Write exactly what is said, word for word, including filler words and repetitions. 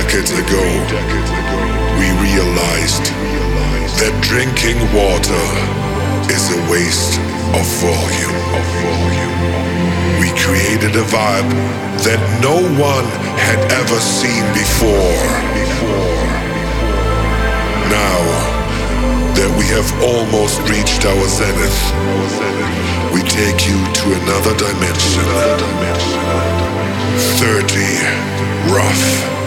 decades ago, we realized that drinking water is a waste of volume. We created a vibe that no one had ever seen before. Now that we have almost reached our zenith, we take you to another dimension. thirty rough